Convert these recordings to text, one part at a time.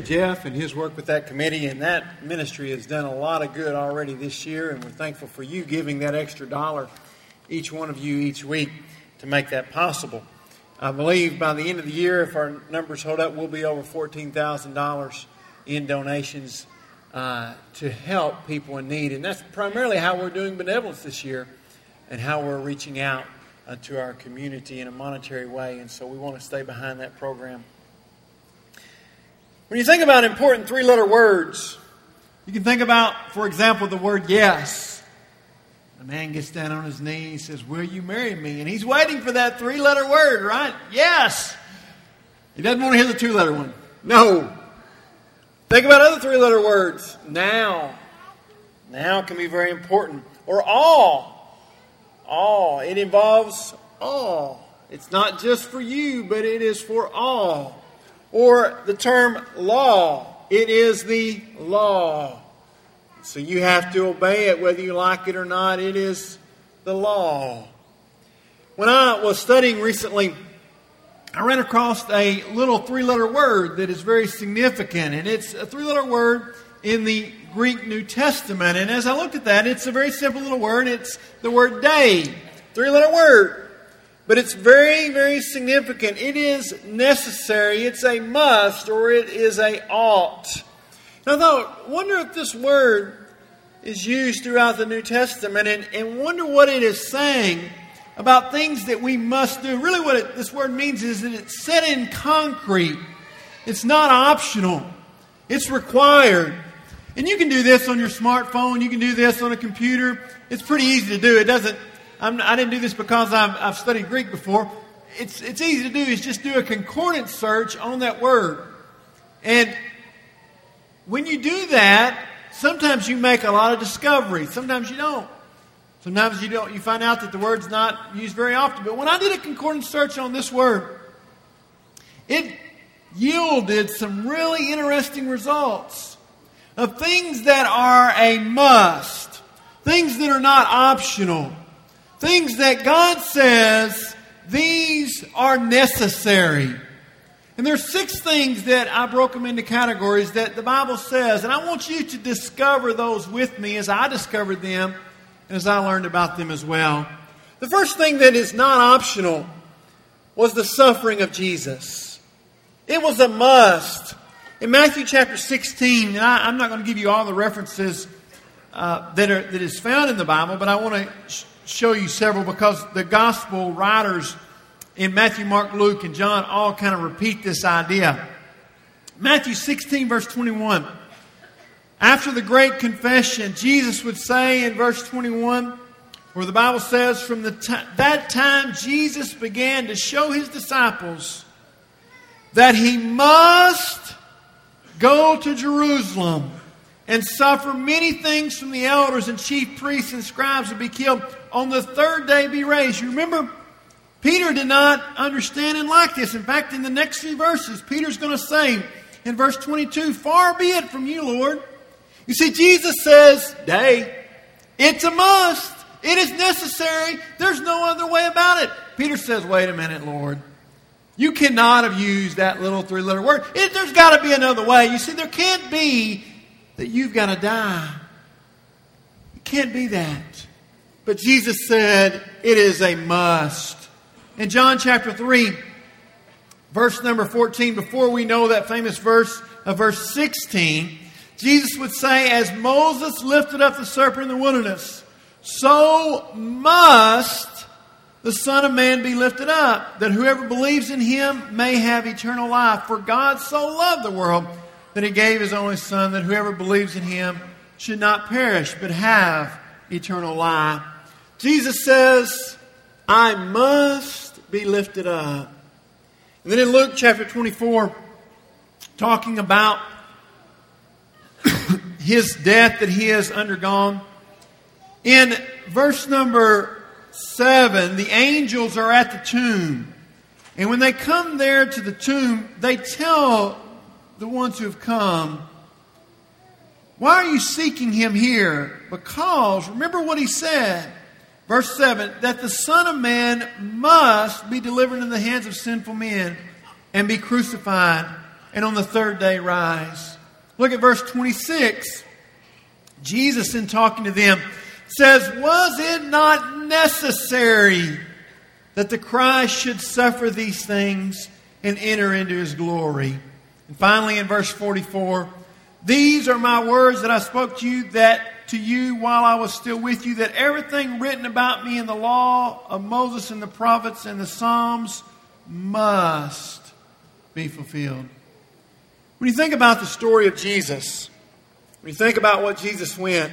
appreciate Jeff and his work with that committee, and that ministry has done a lot of good already this year, and we're thankful for you giving that extra $1, each one of you each week, to make that possible. I believe by the end of the year, if our numbers hold up, we'll be over $14,000 in donations to help people in need. And that's primarily how we're doing benevolence this year and how we're reaching out to our community in a monetary way. And so we want to stay behind that program. When you think about important three-letter words, you can think about, for example, the word yes. A man gets down on his knee and says, "Will you marry me?" And he's waiting for that three-letter word, right? Yes. He doesn't want to hear the two-letter one. No. Think about other three-letter words. Now. Now can be very important. Or all. All. It involves all. It's not just for you, but it is for all. Or the term law. It is the law. So you have to obey it whether you like it or not. It is the law. When I was studying recently, I ran across a little three-letter word that is very significant. And it's a three-letter word in the Greek New Testament. And as I looked at that, it's a very simple little word. It's the word day. Three-letter word. But it's very, very significant. It is necessary. It's a must, or it is a ought. And I thought, wonder if this word is used throughout the New Testament, and wonder what it is saying about things that we must do. Really what this word means is that it's set in concrete. It's not optional. It's required. And you can do this on your smartphone. You can do this on a computer. It's pretty easy to do. It doesn't. I didn't do this because I've studied Greek before. It's easy to do. Is just do a concordance search on that word. And when you do that, sometimes you make a lot of discoveries. Sometimes you don't. Sometimes you don't. You find out that the word's not used very often. But when I did a concordance search on this word, it yielded some really interesting results of things that are a must, things that are not optional, things that God says these are necessary. And there's 6 things that I broke them into categories that the Bible says. And I want you to discover those with me as I discovered them and as I learned about them as well. The first thing that is not optional was the suffering of Jesus. It was a must. In Matthew chapter 16, and I'm not going to give you all the references that is found in the Bible, but I want to show you several because the gospel writers in Matthew, Mark, Luke, and John all kind of repeat this idea. Matthew 16, verse 21. After the great confession, Jesus would say in verse 21, where the Bible says, from that time Jesus began to show his disciples that he must go to Jerusalem and suffer many things from the elders and chief priests and scribes and be killed. On the third day be raised. You remember, Peter did not understand and like this. In fact, in the next few verses, Peter's going to say in verse 22, far be it from you, Lord. You see, Jesus says, day, it's a must. It is necessary. There's no other way about it. Peter says, wait a minute, Lord. You cannot have used that little 3-letter word. There's got to be another way. You see, there can't be that you've got to die. It can't be that. But Jesus said, it is a must. In John chapter 3, verse number 14, before we know that famous verse of verse 16, Jesus would say, as Moses lifted up the serpent in the wilderness, so must the Son of Man be lifted up, that whoever believes in him may have eternal life. For God so loved the world that he gave his only Son, that whoever believes in him should not perish, but have eternal life. Jesus says, I must be lifted up. And then in Luke chapter 24, talking about his death that he has undergone, in verse number 7, the angels are at the tomb. And when they come there to the tomb, they tell the ones who have come, why are you seeking him here? Because, remember what he said, verse 7, that the Son of Man must be delivered into the hands of sinful men and be crucified and on the third day rise. Look at verse 26. Jesus, in talking to them, says, was it not necessary that the Christ should suffer these things and enter into His glory? And finally, in verse 44, these are my words that I spoke to you while I was still with you, that everything written about me in the law of Moses and the prophets and the Psalms must be fulfilled. When you think about the story of Jesus, when you think about what Jesus went,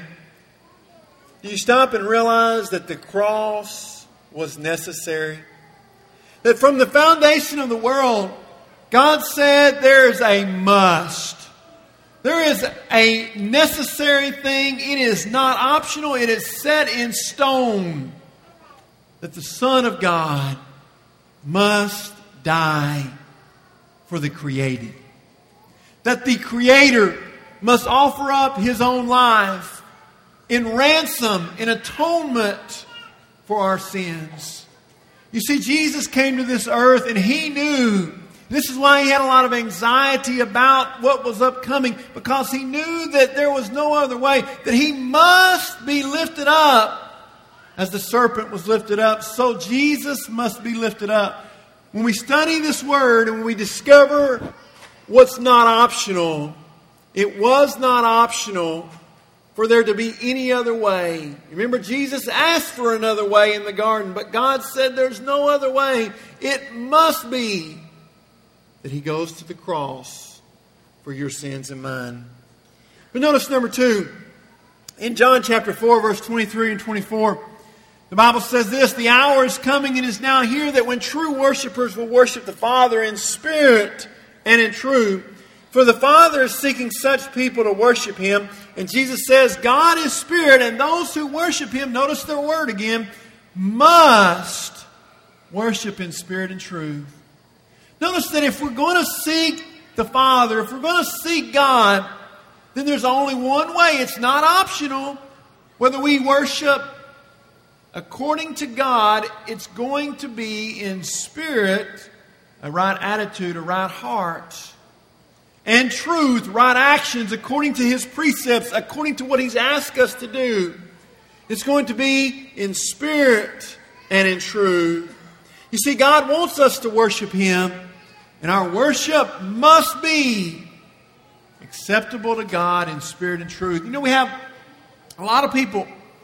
do you stop and realize that the cross was necessary? That from the foundation of the world, God said there is a must. There is a necessary thing. It is not optional. It is set in stone that the Son of God must die for the created. That the Creator must offer up His own life in ransom, in atonement for our sins. You see, Jesus came to this earth and He knew. This is why He had a lot of anxiety about what was upcoming, because He knew that there was no other way, that He must be lifted up as the serpent was lifted up. So Jesus must be lifted up. When we study this Word and when we discover what's not optional, it was not optional for there to be any other way. Remember, Jesus asked for another way in the garden, but God said there's no other way. It must be that He goes to the cross for your sins and mine. But notice number 2. In John chapter 4, verse 23 and 24, the Bible says this, the hour is coming and is now here that when true worshipers will worship the Father in spirit and in truth. For the Father is seeking such people to worship Him. And Jesus says, God is spirit, and those who worship Him, notice their word again, must worship in spirit and truth. Notice that if we're going to seek the Father, if we're going to seek God, then there's only one way. It's not optional. Whether we worship according to God, it's going to be in spirit, a right attitude, a right heart, and truth, right actions according to His precepts, according to what He's asked us to do. It's going to be in spirit and in truth. You see, God wants us to worship Him, and our worship must be acceptable to God in spirit and truth. You know, we have a lot of people,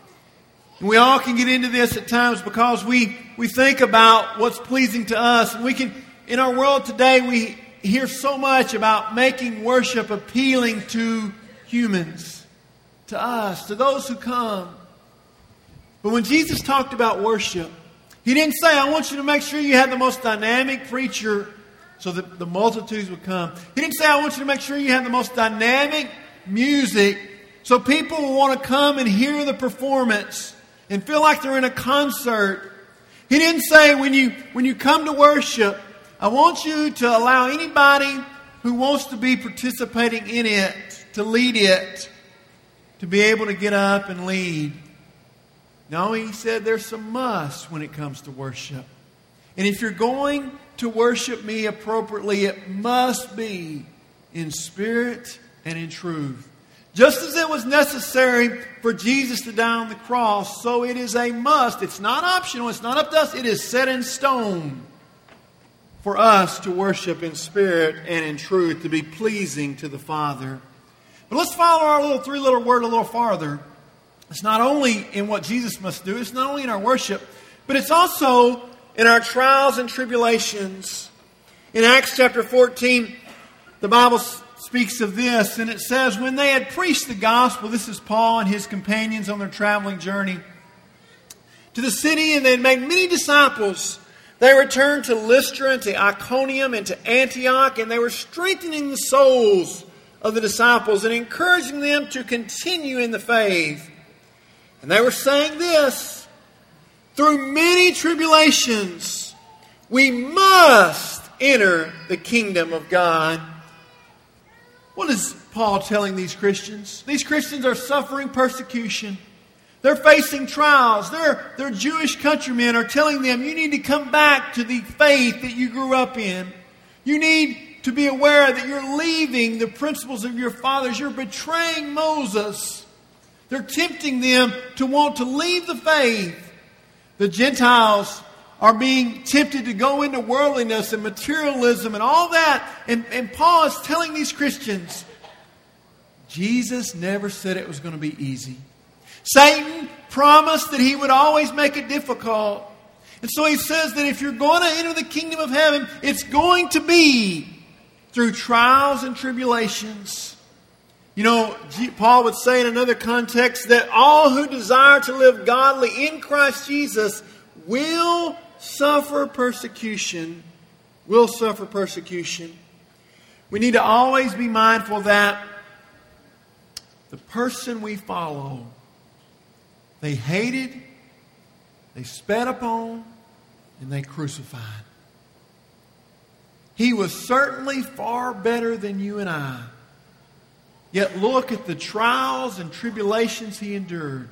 and we all can get into this at times because we think about what's pleasing to us. And we can, in our world today, we hear so much about making worship appealing to humans, to us, to those who come. But when Jesus talked about worship, He didn't say, I want you to make sure you have the most dynamic preacher so that the multitudes would come. He didn't say, I want you to make sure you have the most dynamic music so people will want to come and hear the performance and feel like they're in a concert. He didn't say, when you come to worship, I want you to allow anybody who wants to be participating in it, to lead it, to be able to get up and lead. No, He said there's some must when it comes to worship. And if you're going to worship Me appropriately, it must be in spirit and in truth. Just as it was necessary for Jesus to die on the cross, so it is a must. It's not optional. It's not up to us. It is set in stone for us to worship in spirit and in truth, to be pleasing to the Father. But let's follow our little three-letter word a little farther. It's not only in what Jesus must do, it's not only in our worship, but it's also in our trials and tribulations. In Acts chapter 14, the Bible speaks of this, and it says, when they had preached the gospel, this is Paul and his companions on their traveling journey to the city, and they had made many disciples, they returned to Lystra and to Iconium and to Antioch, and they were strengthening the souls of the disciples and encouraging them to continue in the faith. And they were saying this, through many tribulations, we must enter the kingdom of God. What is Paul telling these Christians? These Christians are suffering persecution. They're facing trials. Their Jewish countrymen are telling them, you need to come back to the faith that you grew up in. You need to be aware that you're leaving the principles of your fathers. You're betraying Moses. They're tempting them to want to leave the faith. The Gentiles are being tempted to go into worldliness and materialism and all that. And Paul is telling these Christians, Jesus never said it was going to be easy. Satan promised that he would always make it difficult. And so he says that if you're going to enter the kingdom of heaven, it's going to be through trials and tribulations. You know, Paul would say in another context that all who desire to live godly in Christ Jesus will suffer persecution. Will suffer persecution. We need to always be mindful that the person we follow, they hated, they spat upon, and they crucified. He was certainly far better than you and I. Yet look at the trials and tribulations he endured.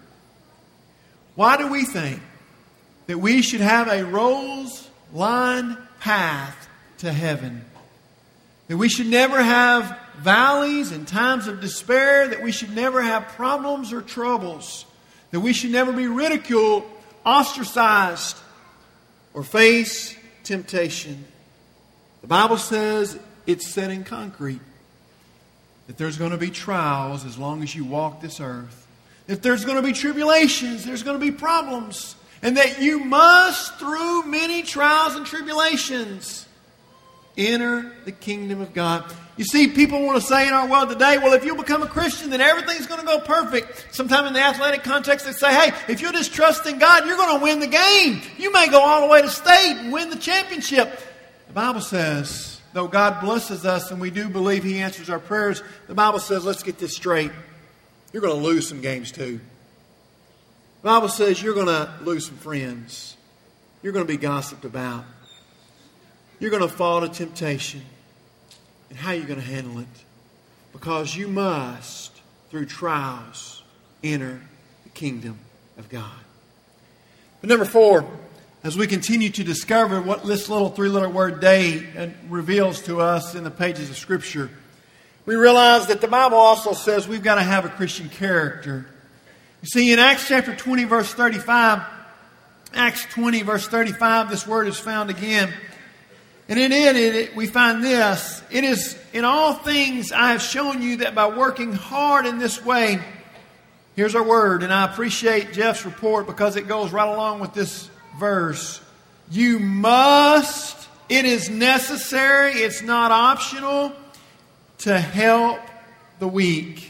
Why do we think that we should have a rose-lined path to heaven? That we should never have valleys and times of despair? That we should never have problems or troubles? That we should never be ridiculed, ostracized, or face temptation? The Bible says it's set in concrete that there's going to be trials as long as you walk this earth. If there's going to be tribulations, there's going to be problems. And that you must, through many trials and tribulations, enter the kingdom of God. You see, people want to say in our world today, well, if you become a Christian, then everything's going to go perfect. Sometime in the athletic context, they say, hey, if you'll just trust in God, you're going to win the game. You may go all the way to state and win the championship. The Bible says, though God blesses us and we do believe He answers our prayers, the Bible says, let's get this straight. You're going to lose some games too. The Bible says you're going to lose some friends. You're going to be gossiped about. You're going to fall to temptation. And how are you going to handle it? Because you must, through trials, enter the kingdom of God. But number 4, as we continue to discover what this little 3-letter word day reveals to us in the pages of Scripture, we realize that the Bible also says we've got to have a Christian character. You see, in Acts chapter 20, verse 35, Acts 20, verse 35, this word is found again. And in it, we find this. It is, in all things I have shown you that by working hard in this way, here's our word, and I appreciate Jeff's report because it goes right along with this verse. You must, it is necessary, it's not optional, to help the weak.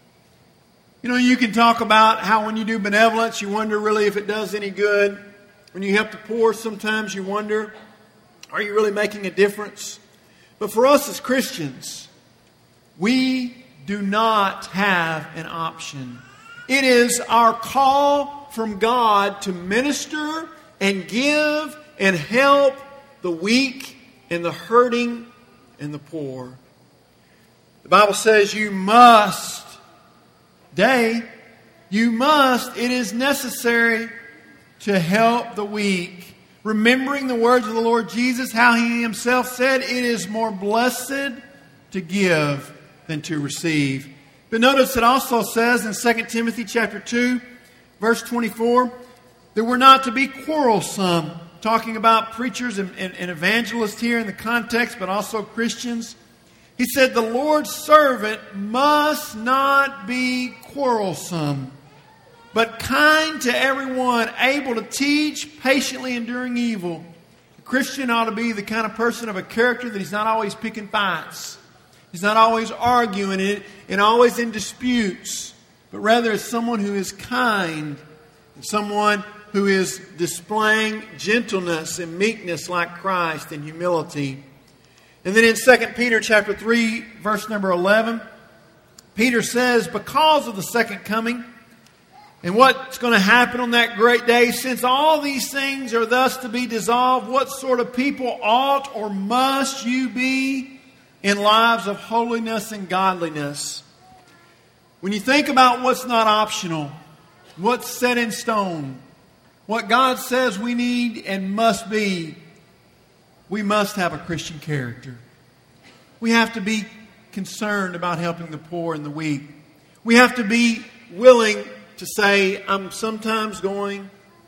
You know, you can talk about how when you do benevolence, you wonder really if it does any good. When you help the poor, sometimes you wonder, are you really making a difference? But for us as Christians, we do not have an option. It is our call from God to minister and give and help the weak and the hurting and the poor. The Bible says you must, it is necessary to help the weak. Remembering the words of the Lord Jesus, how He Himself said, it is more blessed to give than to receive. But notice it also says in 2 Timothy chapter 2, verse 24, that we're not to be quarrelsome. Talking about preachers and evangelists here in the context, but also Christians. He said the Lord's servant must not be quarrelsome, but kind to everyone, able to teach, patiently enduring evil. A Christian ought to be the kind of person of a character that he's not always picking fights. He's not always arguing it and always in disputes, but rather is someone who is kind, and someone who is displaying gentleness and meekness like Christ and humility. And then in 2 Peter chapter 3, verse number 11, Peter says, because of the second coming and what's going to happen on that great day, since all these things are thus to be dissolved, what sort of people ought or must you be in lives of holiness and godliness? When you think about what's not optional, what's set in stone, what God says we need and must be, we must have a Christian character. We have to be concerned about helping the poor and the weak. We have to be willing to say, I'm sometimes going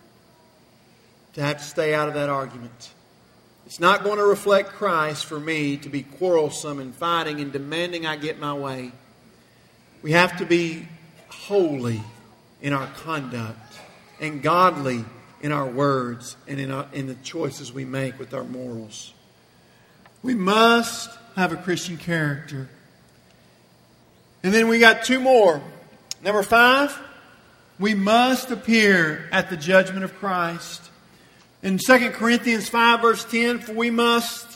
to have to stay out of that argument. It's not going to reflect Christ for me to be quarrelsome and fighting and demanding I get my way. We have to be holy in our conduct and godly in our words and in the choices we make with our morals. We must have a Christian character. And then we got two more. Number 5, we must appear at the judgment of Christ. In 2 Corinthians 5 verse 10, for we must,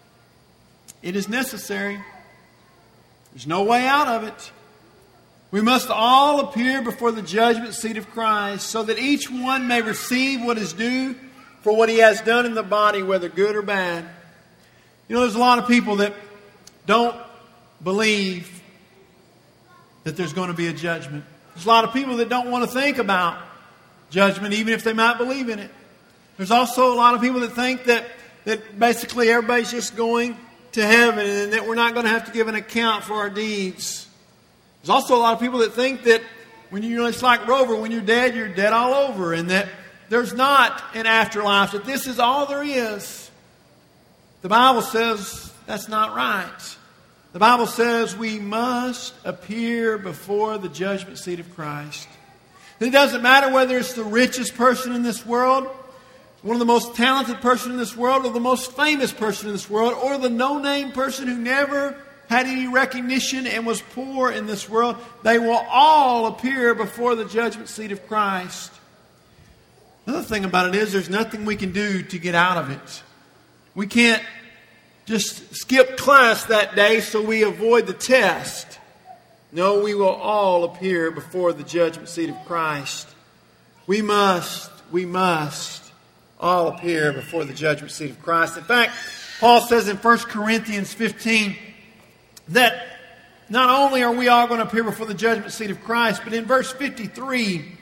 it is necessary. There's no way out of it. We must all appear before the judgment seat of Christ so that each one may receive what is due for what he has done in the body, whether good or bad. You know, there's a lot of people that don't believe that there's going to be a judgment. There's a lot of people that don't want to think about judgment, even if they might believe in it. There's also a lot of people that think that basically everybody's just going to heaven and that we're not going to have to give an account for our deeds. There's also a lot of people that think that it's like Rover, when you're dead all over, and that there's not an afterlife, that this is all there is. The Bible says that's not right. The Bible says we must appear before the judgment seat of Christ. It doesn't matter whether it's the richest person in this world, one of the most talented person in this world, or the most famous person in this world, or the no-name person who never had any recognition and was poor in this world. They will all appear before the judgment seat of Christ. Another thing about it is there's nothing we can do to get out of it. We can't just skip class that day so we avoid the test. No, we will all appear before the judgment seat of Christ. We must all appear before the judgment seat of Christ. In fact, Paul says in 1 Corinthians 15 that not only are we all going to appear before the judgment seat of Christ, but in verse 53,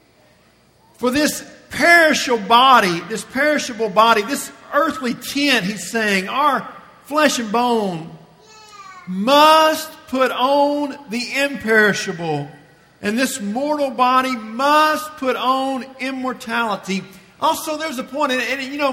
for this perishable body, this earthly tent, he's saying, our flesh and bone must put on the imperishable, and this mortal body must put on immortality. Also, there's a point, and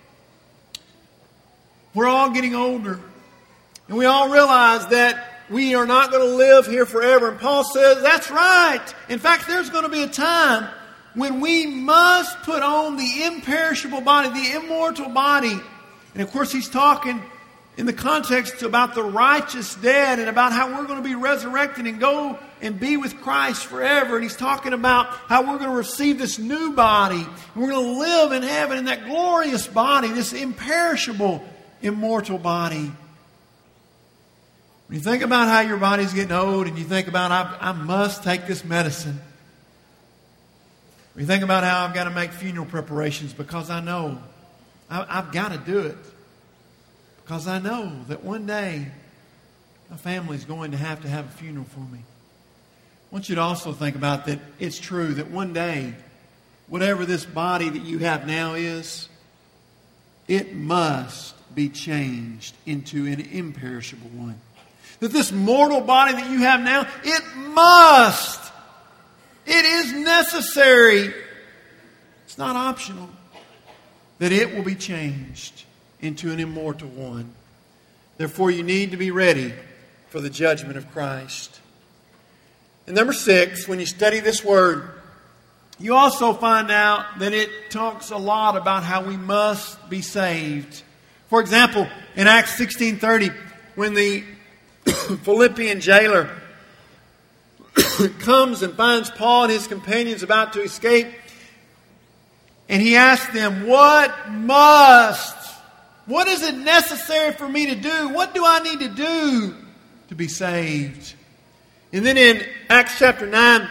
we're all getting older. And we all realize that we are not going to live here forever. And Paul says, that's right. In fact, there's going to be a time when we must put on the imperishable body, the immortal body. And of course, he's talking in the context about the righteous dead and about how we're going to be resurrected and go and be with Christ forever. And he's talking about how we're going to receive this new body. And we're going to live in heaven in that glorious body, this imperishable, immortal body. When you think about how your body's getting old and you think about, I must take this medicine. When you think about how I've got to make funeral preparations because I know I've got to do it. Because I know that one day my family's going to have a funeral for me. I want you to also think about that it's true that one day, whatever this body that you have now is, it must be changed into an imperishable one. That this mortal body that you have now, it is necessary, it's not optional, that it will be changed into an immortal one. Therefore, you need to be ready for the judgment of Christ. And number 6, when you study this word, you also find out that it talks a lot about how we must be saved. For example, in Acts 16:30, when the Philippian jailer comes and finds Paul and his companions about to escape, and he asks them, what is it necessary for me to do? What do I need to do to be saved? And then in Acts chapter 9,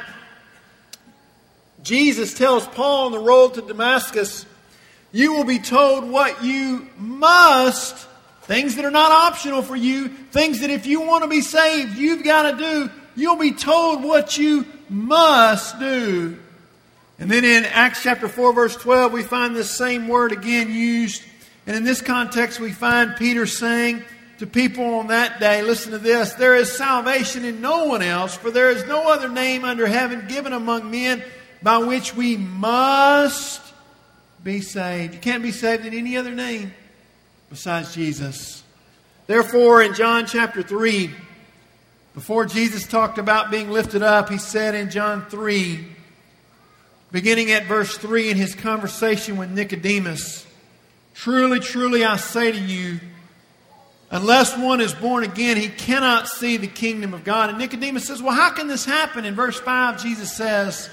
Jesus tells Paul on the road to Damascus, you will be told what you must, things that are not optional for you, things that if you want to be saved, you've got to do. You'll be told what you must do. And then in Acts chapter 4, verse 12, we find this same word again used. And in this context, we find Peter saying to people on that day, listen to this, there is salvation in no one else, for there is no other name under heaven given among men by which we must be saved. You can't be saved in any other name besides Jesus. Therefore, in John chapter 3, before Jesus talked about being lifted up, He said in John 3, beginning at verse 3 in His conversation with Nicodemus, "Truly, truly, I say to you, unless one is born again, he cannot see the kingdom of God." And Nicodemus says, well, how can this happen? In verse 5, Jesus says,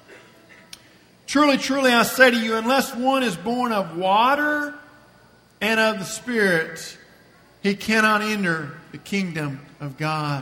"Truly, truly, I say to you, unless one is born of water and of the Spirit, he cannot enter the kingdom of God.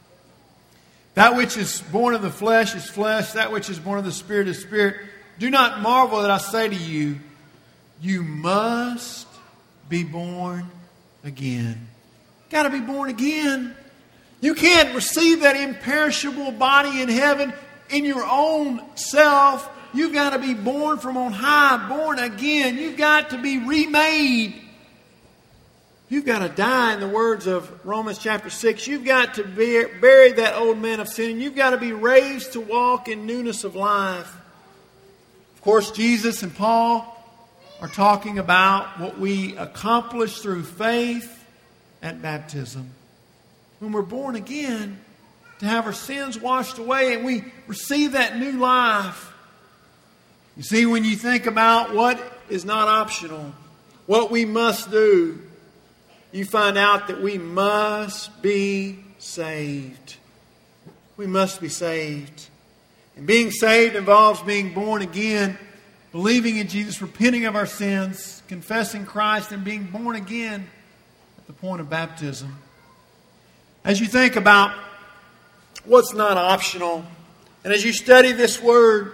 That which is born of the flesh is flesh. That which is born of the Spirit is spirit. Do not marvel that I say to you, you must be born again." Got to be born again. You can't receive that imperishable body in heaven in your own self. You've got to be born from on high, born again. You've got to be remade. You've got to die, in the words of Romans chapter 6. You've got to bury that old man of sin. You've got to be raised to walk in newness of life. Of course, Jesus and Paul are talking about what we accomplish through faith at baptism. When we're born again, to have our sins washed away and we receive that new life. You see, when you think about what is not optional, what we must do, you find out that we must be saved. We must be saved. And being saved involves being born again, believing in Jesus, repenting of our sins, confessing Christ, and being born again at the point of baptism. As you think about what's not optional, and as you study this word,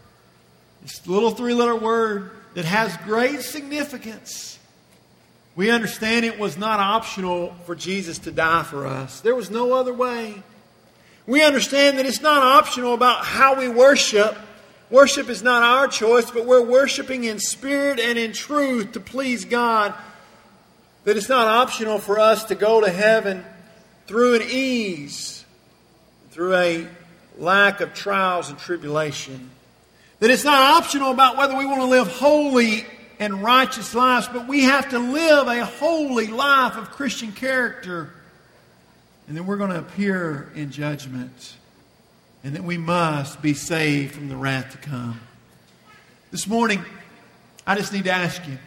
this little 3-letter word that has great significance, we understand it was not optional for Jesus to die for us. There was no other way. We understand that it's not optional about how we worship. Worship is not our choice, but we're worshiping in spirit and in truth to please God. That it's not optional for us to go to heaven through an ease, through a lack of trials and tribulation. That it's not optional about whether we want to live holy and righteous lives, but we have to live a holy life of Christian character. And then we're going to appear in judgment. And that we must be saved from the wrath to come. This morning, I just need to ask you,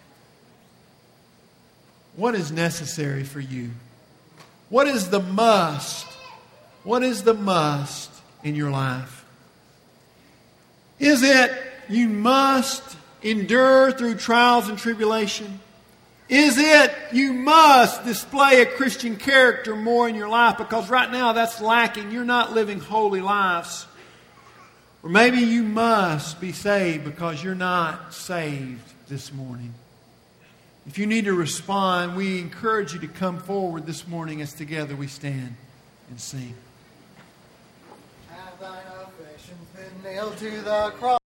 what is necessary for you? What is the must? What is the must in your life? Is it you must endure through trials and tribulation? Is it you must display a Christian character more in your life? Because right now that's lacking. You're not living holy lives. Or maybe you must be saved because you're not saved this morning. If you need to respond, we encourage you to come forward this morning as together we stand and sing. Have thine afflictions been nailed to the cross?